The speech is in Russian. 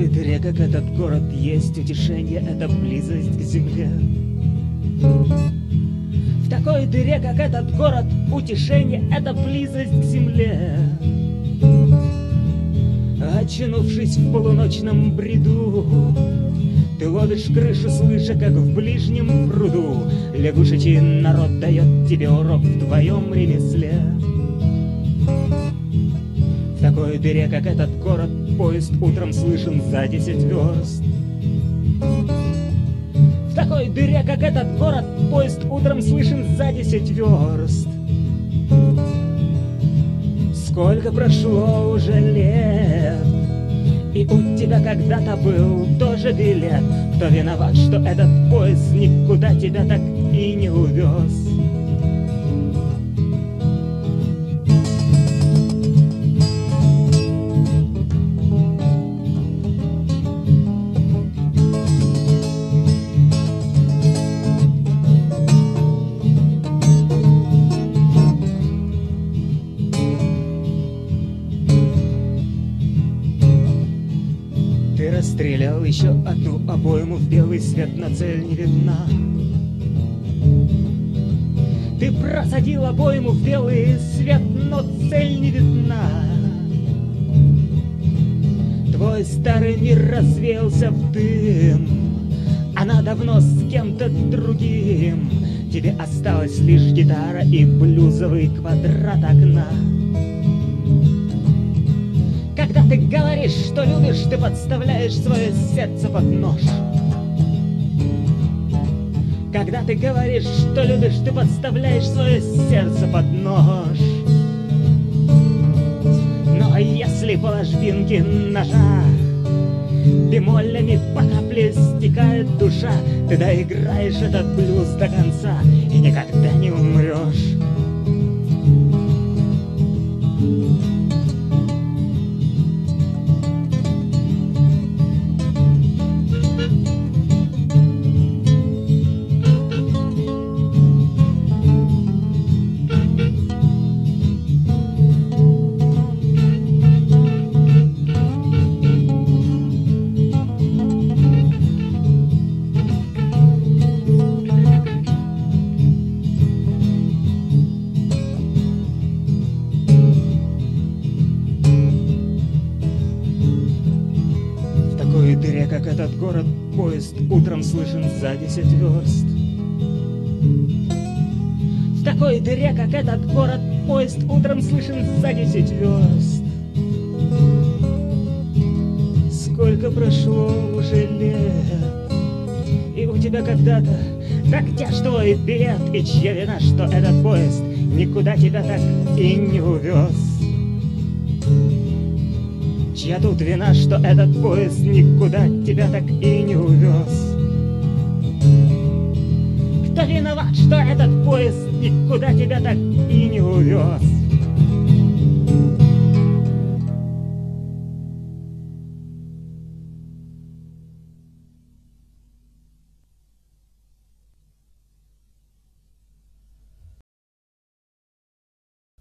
такой дыре, как этот город, есть утешение, это близость к земле. В такой дыре, как этот город, утешение, это близость к земле. Очнувшись в полуночном бреду, ты ловишь крышу, слыша, как в ближнем пруду лягушечий народ дает тебе урок в твоем ремесле. В такой дыре, как этот город, поезд утром слышен за 10 верст. В такой дыре, как этот город, поезд утром слышен за 10 верст. Сколько прошло уже лет, и у тебя когда-то был тоже билет. Кто виноват, что этот поезд никуда тебя так и не увез? Ты расстрелял еще одну обойму в белый свет, но цель не видна. Ты просадил обойму в белый свет, но цель не видна. Твой старый мир развеялся в дым, она давно с кем-то другим. Тебе осталась лишь гитара и блюзовый квадрат окна. Когда ты говоришь, что любишь, ты подставляешь свое сердце под нож. Когда ты говоришь, что любишь, ты подставляешь свое сердце под нож. Но если по ложбинке ножа бемолями по капле стекает душа, ты доиграешь этот блюз до конца и никогда не умрешь. В такой дыре, как этот город, поезд утром слышен за 10 верст. В такой дыре, как этот город, поезд утром слышен за 10 верст. Сколько прошло уже лет, и у тебя когда-то, так где ж твой билет, и чья вина, что этот поезд никуда тебя так и не увез? Чья тут вина, что этот поезд никуда тебя так и не увез? Кто виноват, что этот поезд никуда тебя так и не увез?